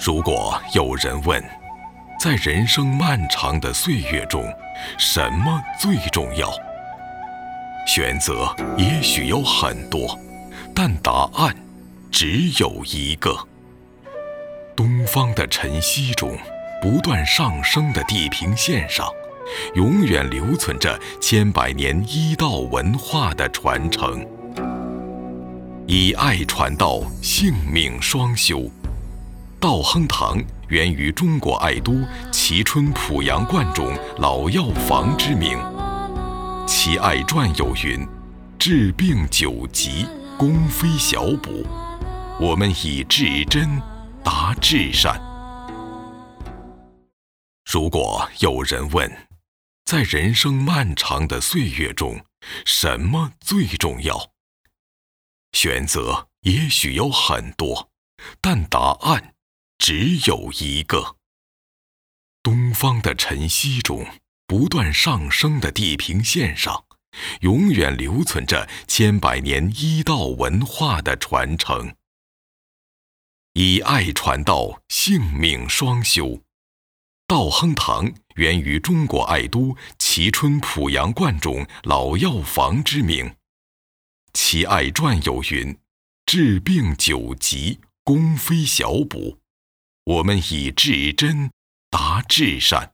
如果有人问，在人生漫长的岁月中，什么最重要？选择也许有很多，但答案只有一个。东方的晨曦中，不断上升的地平线上，永远留存着千百年医道文化的传承。以爱传道，性命双修。道亨堂源于中国爱都蕲春濮阳观中老药房之名。其爱传有云：治病救急，功非小补。我们以至真达至善。如果有人问，在人生漫长的岁月中，什么最重要？选择也许有很多，但答案只有一个。东方的晨曦中，不断上升的地平线上，永远留存着千百年医道文化的传承。以爱传道，性命双修。道亨堂源于中国爱都蕲春濮阳观中老药房之名。其爱传有云：治病救急，功非小补。我们以至真达至善。